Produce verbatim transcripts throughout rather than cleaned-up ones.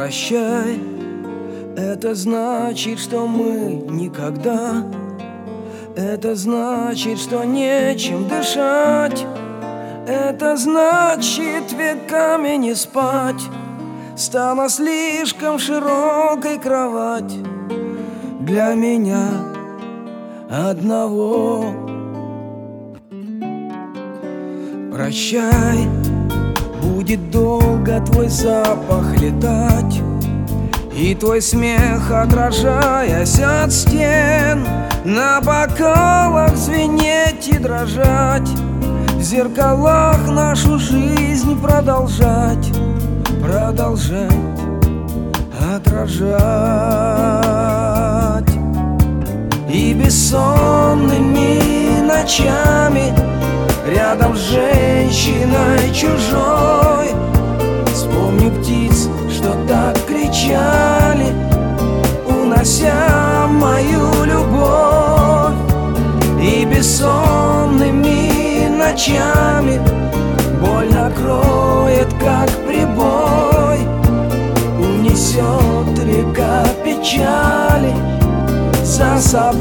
Прощай, это значит, что мы никогда. Это значит, что нечем дышать. Это значит, веками не спать. Стала слишком широкой кровать для меня одного. Прощай, будет долго твой запах летать, и твой смех, отражаясь от стен, на бокалах звенеть и дрожать, в зеркалах нашу жизнь продолжать, продолжать отражать. И бессонными ночами рядом с женщиной чужой вспомню птиц, что так кричали, унося мою любовь. И бессонными ночами боль накроет, как прибой, унесет река печали за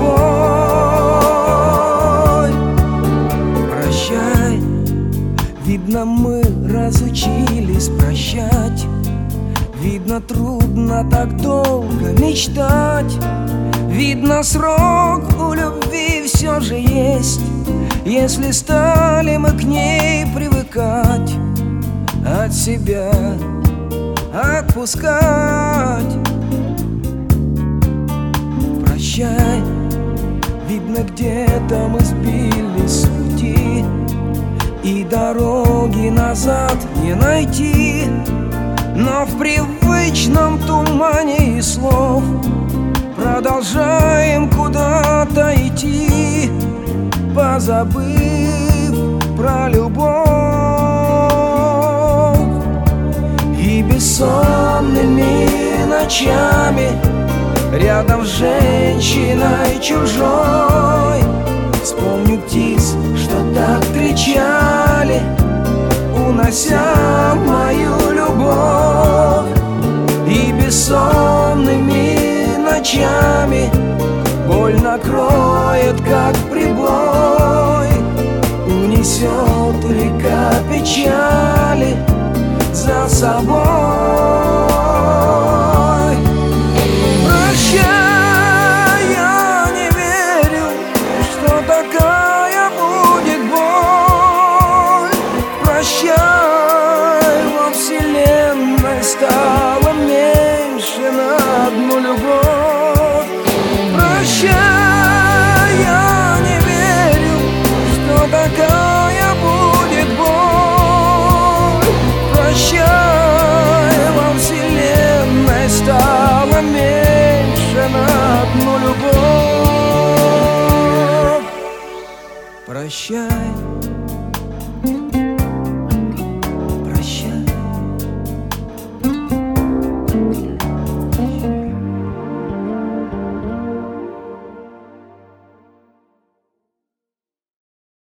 собой. Прощай, видно, мы разучились прощать. Видно, трудно так долго мечтать. Видно, срок у любви все же есть, если стали мы к ней привыкать, от себя отпускать. Прощай, видно, где-то мы сбились с пути, и дороги назад не найти. Но в привычном тумане и слов продолжаем куда-то идти, позабыв про любовь. И бессонными ночами рядом с женщиной чужой вспомню птиц, что так кричали, унося мою любовь. И бессонными ночами боль накроет, как прибой, унесет река печали за собой. Прощай, я не верю, что такая будет боль. Прощай, во вселенной стало меньше на одну любовь. Прощай.